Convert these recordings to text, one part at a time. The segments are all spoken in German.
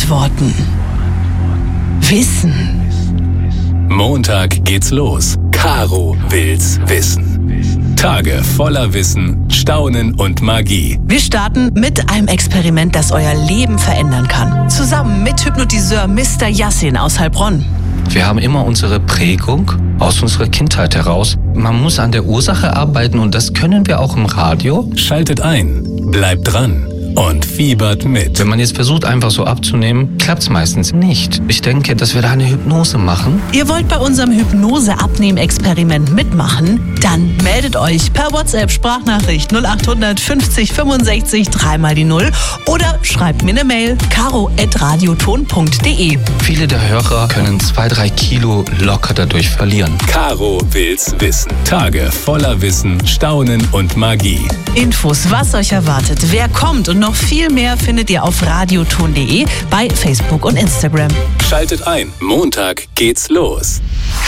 Antworten. Wissen. Montag geht's los. Caro will's wissen. Tage voller Wissen, Staunen und Magie. Wir starten mit einem Experiment, das euer Leben verändern kann. Zusammen mit Hypnotiseur Mr. Yassin aus Heilbronn. Wir haben immer unsere Prägung aus unserer Kindheit heraus. Man muss an der Ursache arbeiten und das können wir auch im Radio. Schaltet ein, bleibt dran und fiebert mit. Wenn man jetzt versucht, einfach so abzunehmen, klappt es meistens nicht. Ich denke, dass wir da eine Hypnose machen. Ihr wollt bei unserem Hypnose-Abnehm-Experiment mitmachen? Dann meldet euch per WhatsApp-Sprachnachricht 0800 50 65 3 die 0 oder schreibt mir eine Mail caro@radioton.de. Viele der Hörer können 2-3 Kilo locker dadurch verlieren. Caro will's wissen. Tage voller Wissen, Staunen und Magie. Infos, was euch erwartet, wer kommt und noch viel mehr findet ihr auf radioton.de, bei Facebook und Instagram. Schaltet ein, Montag geht's los.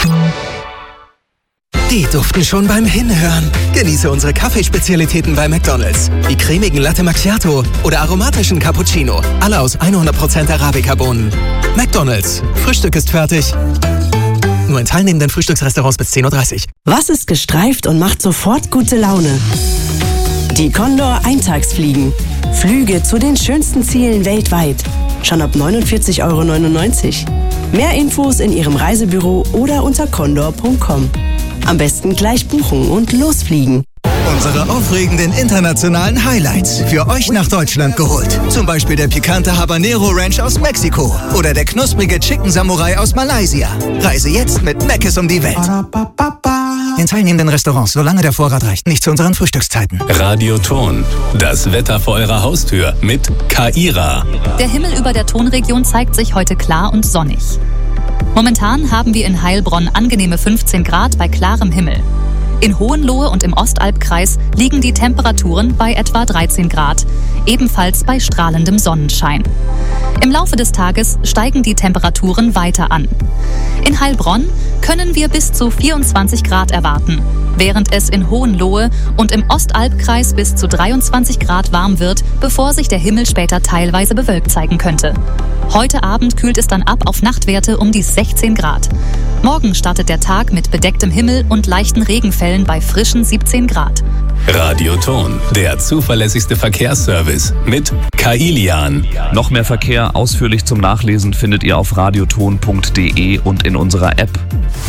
Die duften schon beim Hinhören. Genieße unsere Kaffeespezialitäten bei McDonald's. Die cremigen Latte Macchiato oder aromatischen Cappuccino. Alle aus 100% Arabica-Bohnen. McDonald's. Frühstück ist fertig. Nur in teilnehmenden Frühstücksrestaurants bis 10:30 Uhr. Was ist gestreift und macht sofort gute Laune? Die Condor Eintagsfliegen. Flüge zu den schönsten Zielen weltweit. Schon ab 49,99 €. Mehr Infos in Ihrem Reisebüro oder unter condor.com. Am besten gleich buchen und losfliegen. Unsere aufregenden internationalen Highlights für euch nach Deutschland geholt. Zum Beispiel der pikante Habanero Ranch aus Mexiko oder der knusprige Chicken Samurai aus Malaysia. Reise jetzt mit Mc's um die Welt. In teilnehmenden Restaurants, solange der Vorrat reicht, nicht zu unseren Frühstückszeiten. Radioton, das Wetter vor eurer Haustür mit Kaira. Der Himmel über der Tonregion zeigt sich heute klar und sonnig. Momentan haben wir in Heilbronn angenehme 15 Grad bei klarem Himmel. In Hohenlohe und im Ostalbkreis liegen die Temperaturen bei etwa 13 Grad, ebenfalls bei strahlendem Sonnenschein. Im Laufe des Tages steigen die Temperaturen weiter an. In Heilbronn können wir bis zu 24 Grad erwarten, während es in Hohenlohe und im Ostalbkreis bis zu 23 Grad warm wird, bevor sich der Himmel später teilweise bewölkt zeigen könnte. Heute Abend kühlt es dann ab auf Nachtwerte um die 16 Grad. Morgen startet der Tag mit bedecktem Himmel und leichten Regenfällen bei frischen 17 Grad. Radioton, der zuverlässigste Verkehrsservice mit Kailian. Noch mehr Verkehr ausführlich zum Nachlesen findet ihr auf radioton.de und in unserer App.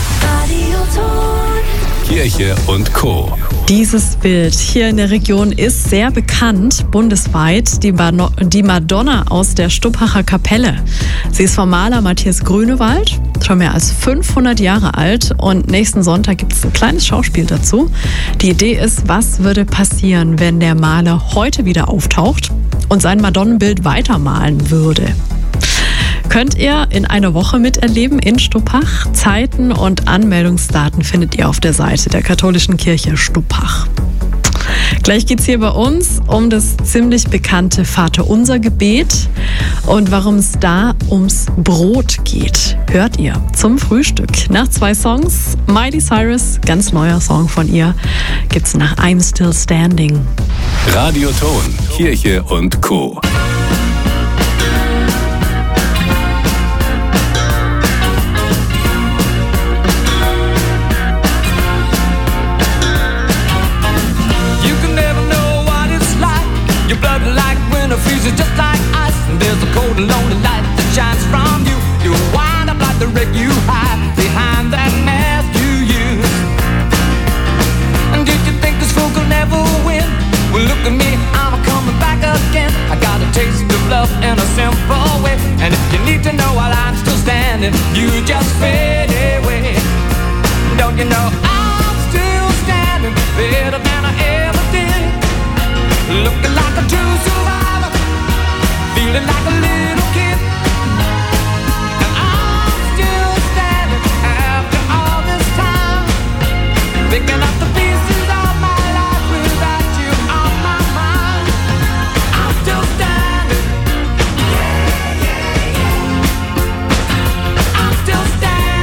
Kirche und Co. Dieses Bild hier in der Region ist sehr bekannt, bundesweit, die Madonna aus der Stuppacher Kapelle. Sie ist vom Maler Matthias Grünewald, schon mehr als 500 Jahre alt und nächsten Sonntag gibt es ein kleines Schauspiel dazu. Die Idee ist, was würde passieren, wenn der Maler heute wieder auftaucht und sein Madonnenbild weitermalen würde. Könnt ihr in einer Woche miterleben in Stuppach. Zeiten und Anmeldungsdaten findet ihr auf der Seite der katholischen Kirche Stuppach. Gleich geht's hier bei uns um das ziemlich bekannte Vaterunser-Gebet und warum es da ums Brot geht. Hört ihr zum Frühstück. Nach 2 Songs, Miley Cyrus, ganz neuer Song von ihr, gibt's nach I'm Still Standing. Radioton, Kirche und Co. Freezes just like ice, and there's a cold and lonely light that shines from you. You wind up like the wreck you hide behind that mask you use. And did you think this fool could never win? Well, look at me, I'm coming back again. I got a taste of love in a simple way, and if you need to know while I'm still standing, you just fade away. Don't you know I'm still standing better than I ever did, looking like a true survivor, feeling like a little kid. And I'm still standing after all this time, picking up the pieces of my life without you on my mind. I'm still standing. I'm still standing.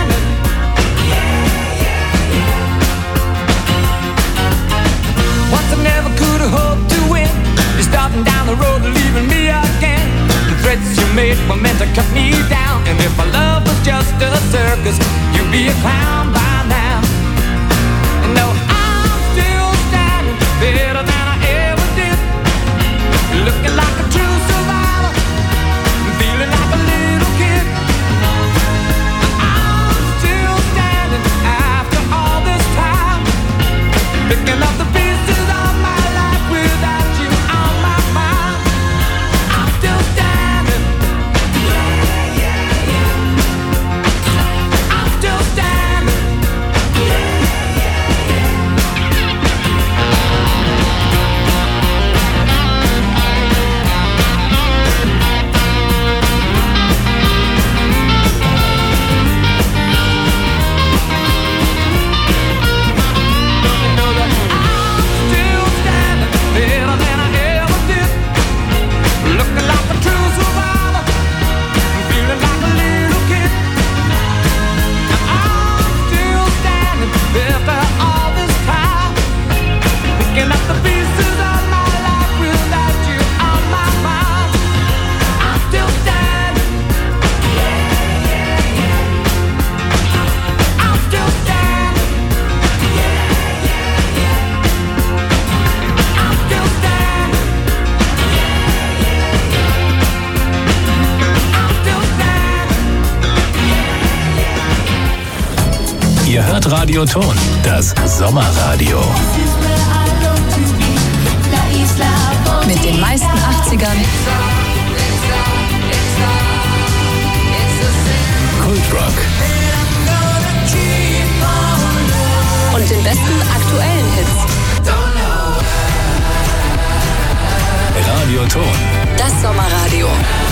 hört Radioton, das Sommerradio. Mit den meisten 80ern, Kultrock und den besten aktuellen Hits. Radioton. Das Sommerradio.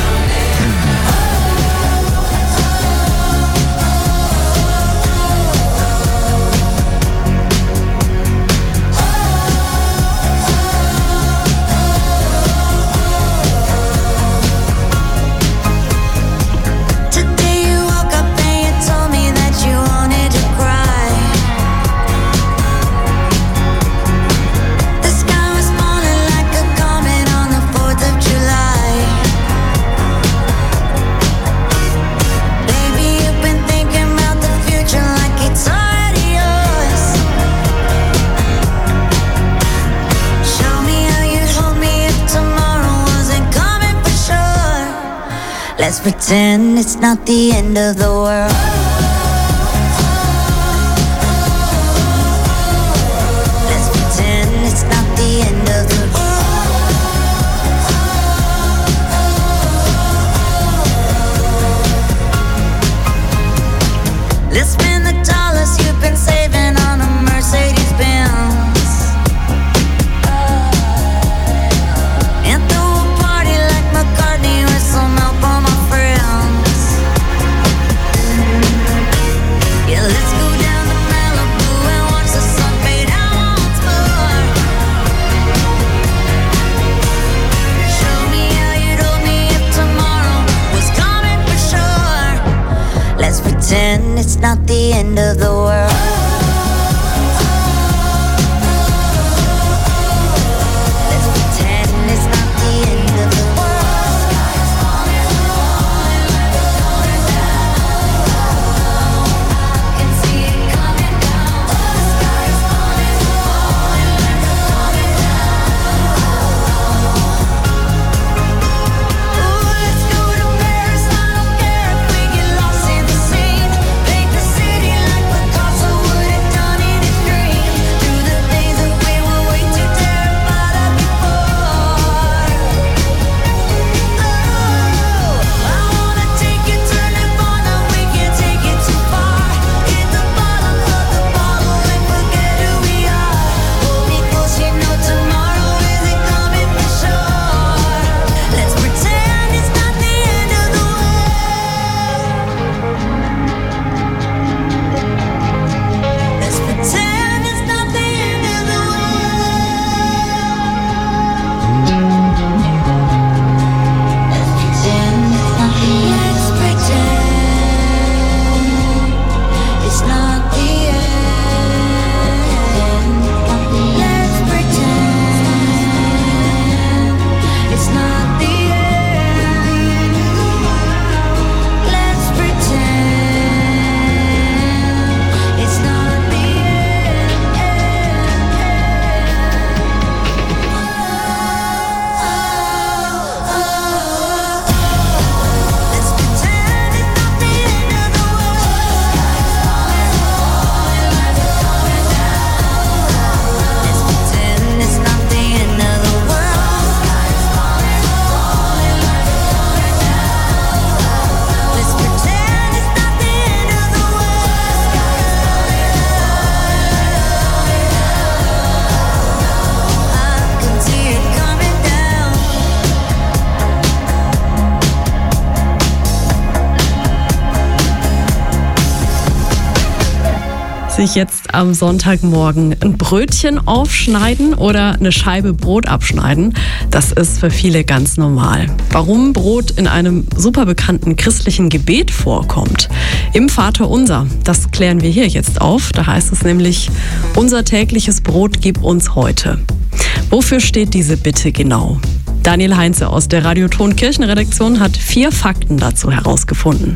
Let's pretend it's not the end of the world. Let's pretend it's not the end of the world. Let's spend the dollars you've been saving on a Mercedes-Benz. Pretend it's not the end of the world. Let's pretend it's not the end of the world. I can see it coming down. The sky is falling, coming down. Ooh, let's go to Paris. I don't care if we get lost in the sea. Sich jetzt am Sonntagmorgen ein Brötchen aufschneiden oder eine Scheibe Brot abschneiden, das ist für viele ganz normal. Warum Brot in einem super bekannten christlichen Gebet vorkommt, im Vaterunser, das klären wir hier jetzt auf. Da heißt es nämlich: Unser tägliches Brot gib uns heute. Wofür steht diese Bitte genau? Daniel Heinze aus der Radioton Kirchenredaktion hat 4 Fakten dazu herausgefunden.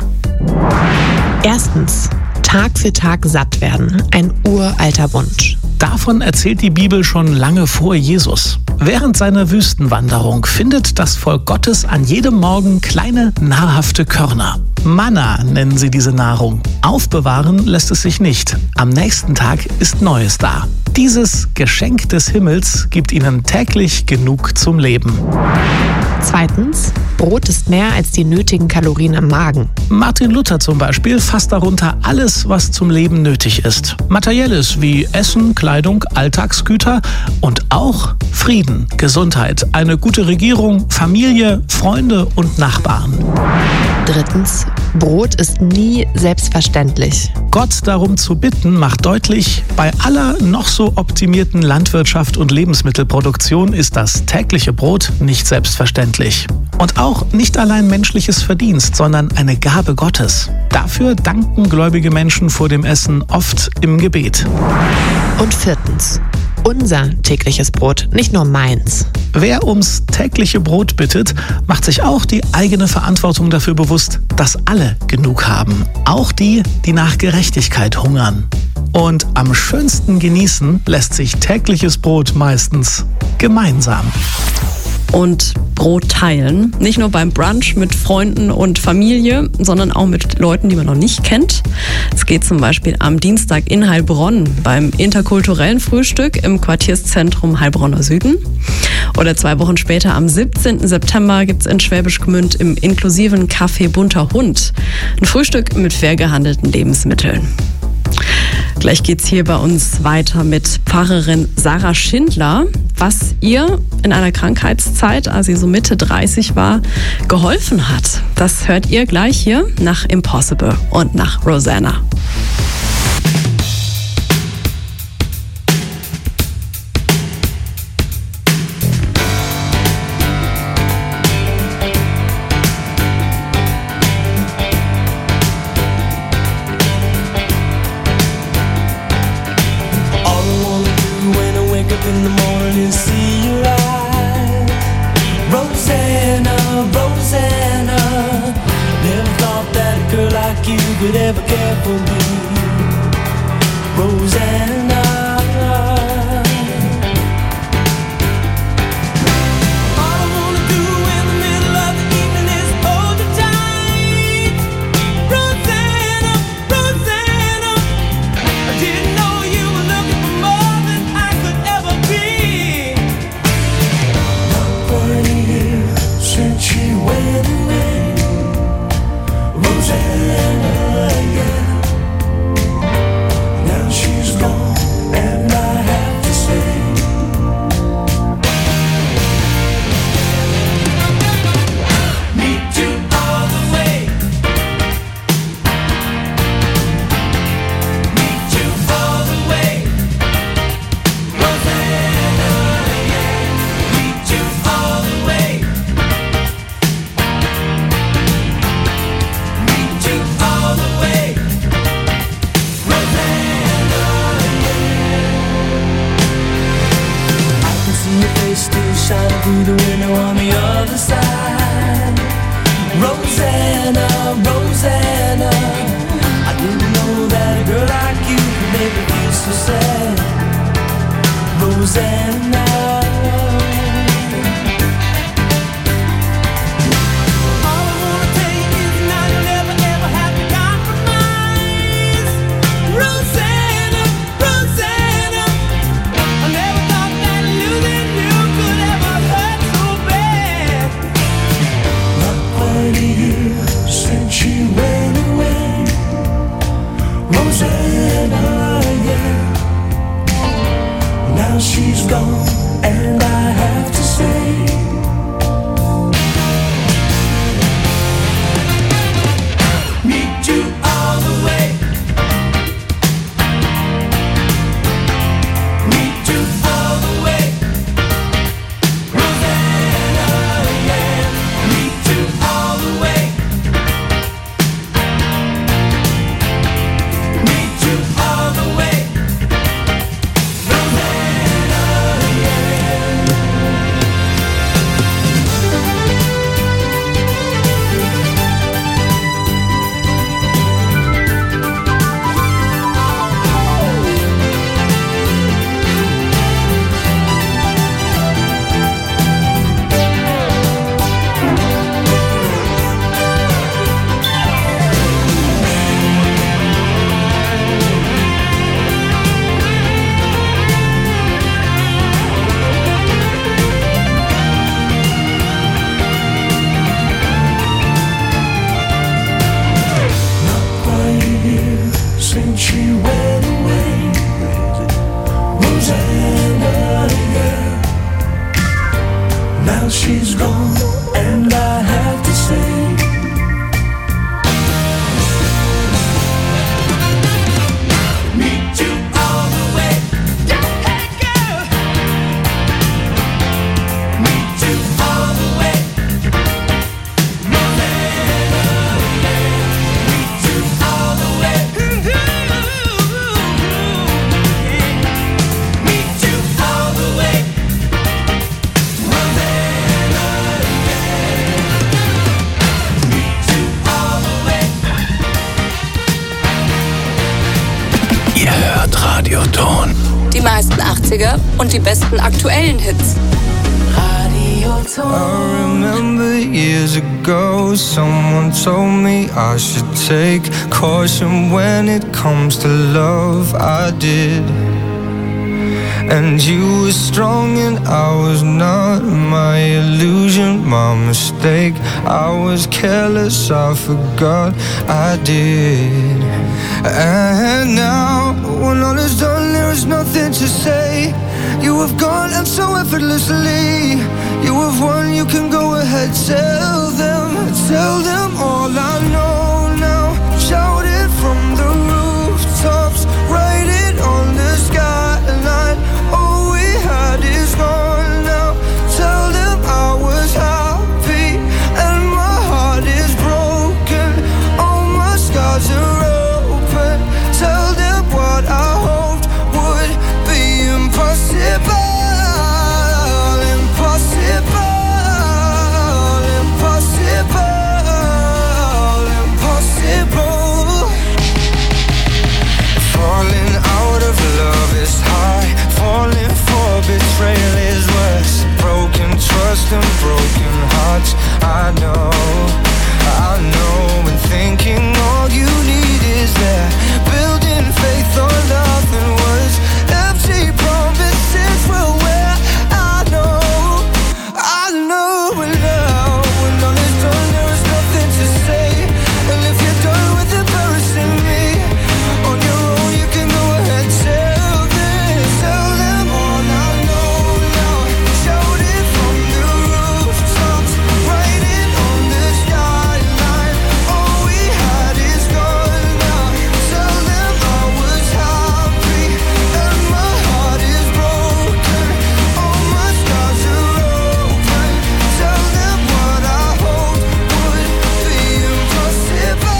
Erstens: Tag für Tag satt werden, ein uralter Wunsch. Davon erzählt die Bibel schon lange vor Jesus. Während seiner Wüstenwanderung findet das Volk Gottes an jedem Morgen kleine, nahrhafte Körner. Manna nennen sie diese Nahrung. Aufbewahren lässt es sich nicht. Am nächsten Tag ist Neues da. Dieses Geschenk des Himmels gibt ihnen täglich genug zum Leben. Zweitens, Brot ist mehr als die nötigen Kalorien im Magen. Martin Luther zum Beispiel fasst darunter alles, was zum Leben nötig ist. Materielles wie Essen, Kleidung, Alltagsgüter und auch Frieden, Gesundheit, eine gute Regierung, Familie, Freunde und Nachbarn. Drittens, Brot ist nie selbstverständlich. Gott darum zu bitten, macht deutlich, bei aller noch so optimierten Landwirtschaft und Lebensmittelproduktion ist das tägliche Brot nicht selbstverständlich. Und auch nicht allein menschliches Verdienst, sondern eine Gabe Gottes. Dafür danken gläubige Menschen vor dem Essen oft im Gebet. Und viertens, unser tägliches Brot, nicht nur meins. Wer ums tägliche Brot bittet, macht sich auch die eigene Verantwortung dafür bewusst, dass alle genug haben. Auch die, die nach Gerechtigkeit hungern. Und am schönsten genießen lässt sich tägliches Brot meistens gemeinsam. Und Brot teilen. Nicht nur beim Brunch mit Freunden und Familie, sondern auch mit Leuten, die man noch nicht kennt. Es geht zum Beispiel am Dienstag in Heilbronn beim interkulturellen Frühstück im Quartierszentrum Heilbronner Süden. Oder 2 Wochen später, am 17. September, gibt es in Schwäbisch Gmünd im inklusiven Café Bunter Hund ein Frühstück mit fair gehandelten Lebensmitteln. Gleich geht's hier bei uns weiter mit Pfarrerin Sarah Schindler, was ihr in einer Krankheitszeit, als sie so Mitte 30 war, geholfen hat. Das hört ihr gleich hier nach Impossible und nach Rosanna. In the morning, see you light. Rosanna, Rosanna. Never thought that a girl like you could ever care for me. Rosanna. All I wanna do in the middle of the evening is hold you tight. Rosanna, Rosanna. I didn't know you were looking for more than I could ever be. Not 20 years since she went away. Rosanna, yeah. Now she's gone and I have to say, meet you all the way. Meet you all the way. Rosanna, yeah. Meet you all the way. Meet you all the way. Rosanna, yeah. I can see your face still shining through the window on the other side. Rosanna, Rosanna. I didn't know that a girl like you could make me feel so sad. Rosanna. All I wanna tell you is now you'll never ever have to compromise. Rosanna, Rosanna. I never thought that losing you could ever hurt so bad. Not 20 years since she went away. Rosanna, yeah. Now she's gone and I have to say, meet you all the way. Meet you all the way. Rosanna, yeah. Meet you all the way. Meet you all the way. Rosanna, yeah. Radioton. Die meisten 80er und die besten aktuellen Hits. I remember years ago, someone told me I should take caution when it comes to love. I did. And you were strong and I was not. My illusion, my mistake. I was careless, I forgot I did. And now, when all is done, there is nothing to say. You have gone and so effortlessly. You have won, you can go ahead, tell them all I know now. Shout it from the rooftops, write it on the skyline. All we had is gone now. Tell them I was happy and my heart is broken. All my scars are open. Tell them what I hoped would be impossible. Betrayal is worse. Broken trust and broken hearts. I know. And thinking all you need is that. Building faith on nothing was empty promises will wear. I know. And now when all is done, there is nothing to say. And if you're done with embarrassing me on your own, you can go ahead, tell them all I know now. Shout it from the rooftops, write it on the skyline. All we had is gone now. Tell them I was happy and my heart is broken. All my scars are open. Tell them what I hoped would be impossible.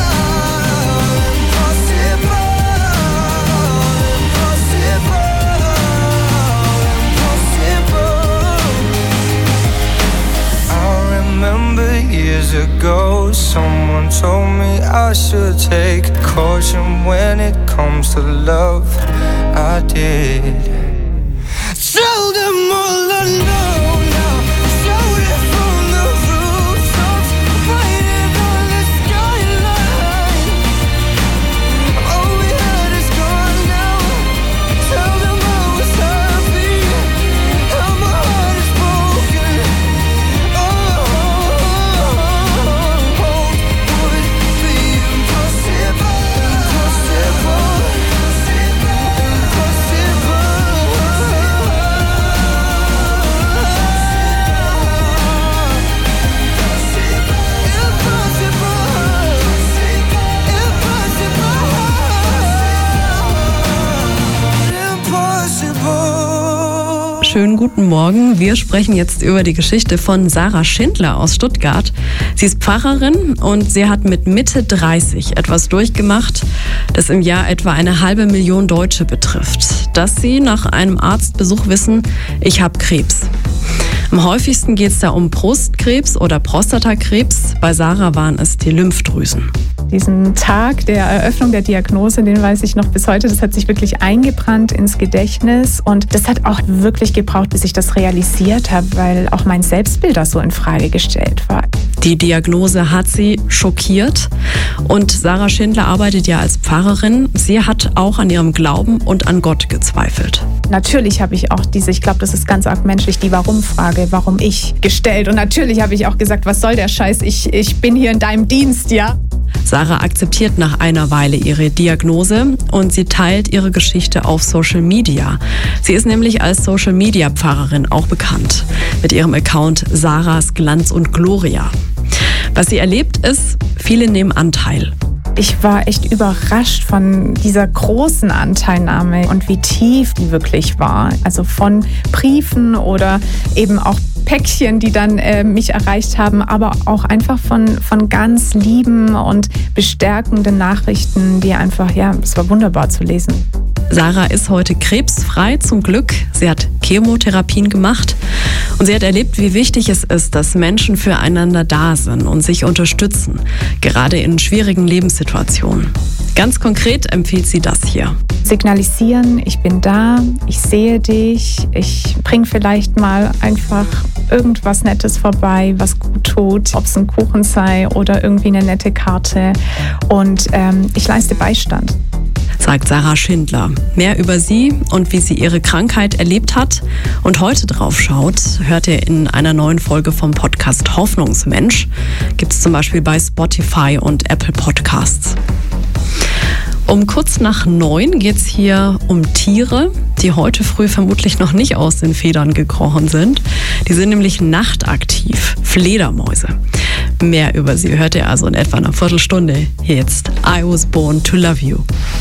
I remember years ago, someone told me I should take caution when it comes to love. I did. Tell them all I know now. Shout it from the rooftops, write it on the skyline. All we had is gone now. Tell them I was happy and my heart is broken. Would be impossible. Schönen guten Morgen. Wir sprechen jetzt über die Geschichte von Sarah Schindler aus Stuttgart. Sie ist Pfarrerin und sie hat mit Mitte 30 etwas durchgemacht, das im Jahr etwa 500.000 Deutsche betrifft. Dass sie nach einem Arztbesuch wissen, ich habe Krebs. Am häufigsten geht es da um Brustkrebs oder Prostatakrebs. Bei Sarah waren es die Lymphdrüsen. Diesen Tag der Eröffnung der Diagnose, den weiß ich noch bis heute. Das hat sich wirklich eingebrannt ins Gedächtnis. Und das hat auch wirklich gebraucht, bis ich das realisiert habe, weil auch mein Selbstbild da so in Frage gestellt war. Die Diagnose hat sie schockiert. Und Sarah Schindler arbeitet ja als Pfarrerin. Sie hat auch an ihrem Glauben und an Gott gezweifelt. Natürlich habe ich auch ich glaube, das ist ganz arg menschlich, die Warum-Frage, warum ich, gestellt. Und natürlich habe ich auch gesagt, was soll der Scheiß? Ich bin hier in deinem Dienst, ja? Sarah akzeptiert nach einer Weile ihre Diagnose und sie teilt ihre Geschichte auf Social Media. Sie ist nämlich als Social Media Pfarrerin auch bekannt mit ihrem Account Sarahs Glanz und Gloria. Was sie erlebt ist, viele nehmen Anteil. Ich war echt überrascht von dieser großen Anteilnahme und wie tief die wirklich war. Also von Briefen oder eben auch Päckchen, die dann mich erreicht haben, aber auch einfach von ganz lieben und bestärkenden Nachrichten, die einfach, es war wunderbar zu lesen. Sarah ist heute krebsfrei, zum Glück. Sie hat Chemotherapien gemacht Und sie hat erlebt, wie wichtig es ist, dass Menschen füreinander da sind und sich unterstützen, gerade in schwierigen Lebenssituationen. Ganz konkret empfiehlt sie das hier. Signalisieren, ich bin da, ich sehe dich, ich bringe vielleicht mal einfach irgendwas Nettes vorbei, was gut tut, ob es ein Kuchen sei oder irgendwie eine nette Karte. Und ich leiste Beistand. Sagt Sarah Schindler. Mehr über sie und wie sie ihre Krankheit erlebt hat und heute drauf schaut, hört ihr in einer neuen Folge vom Podcast Hoffnungsmensch. Gibt es zum Beispiel bei Spotify und Apple Podcasts. Um kurz nach 9 geht es hier um Tiere, die heute früh vermutlich noch nicht aus den Federn gekrochen sind. Die sind nämlich nachtaktiv, Fledermäuse. Mehr über sie hört ihr also in etwa einer Viertelstunde. Hier jetzt I Was Born to Love You.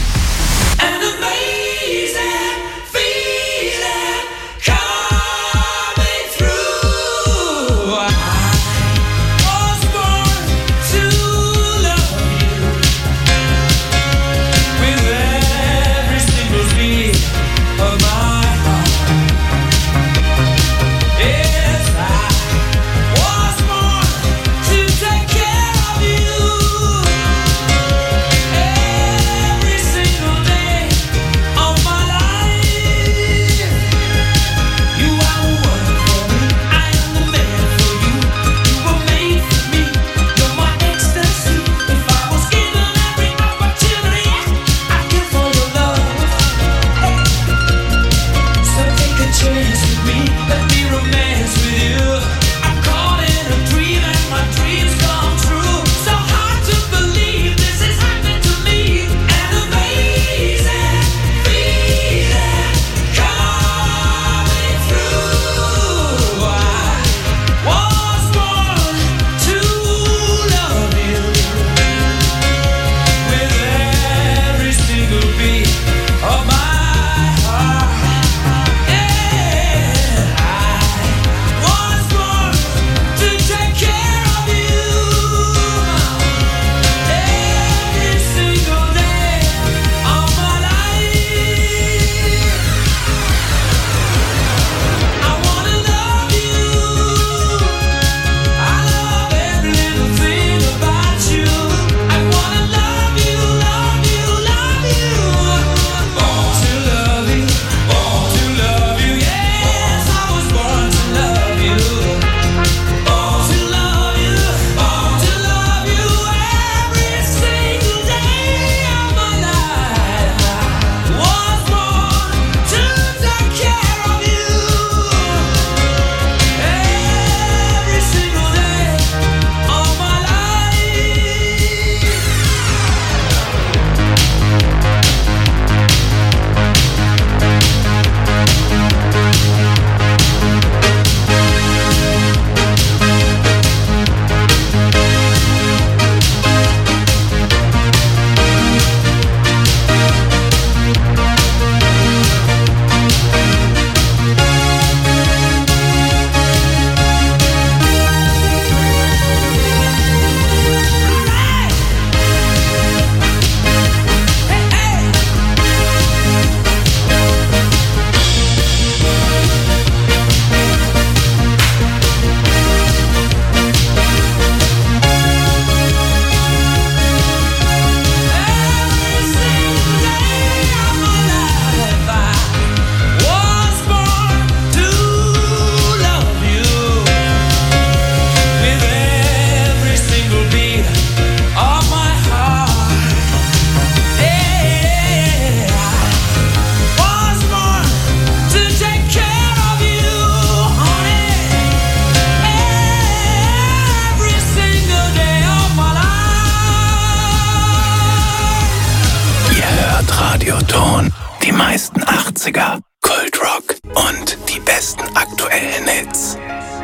Radioton. Die meisten 80er, Kultrock und die besten aktuellen Hits.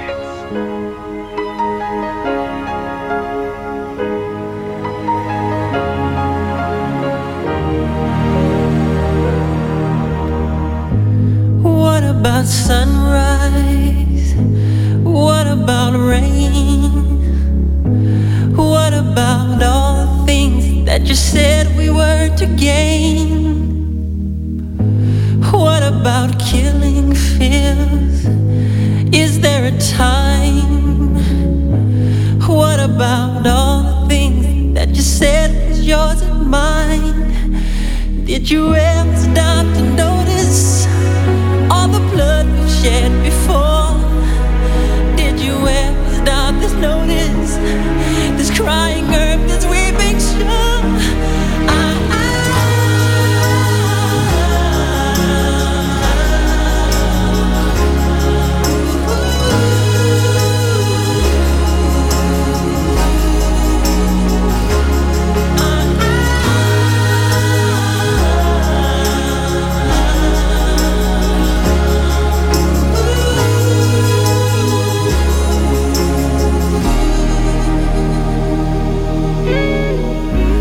What about sunrise? What about rain? What about all the things that you said we were to gain? What about killing fears? Is there a time? What about all the things that you said was yours and mine? Did you ever stop to notice all the blood we've shed before?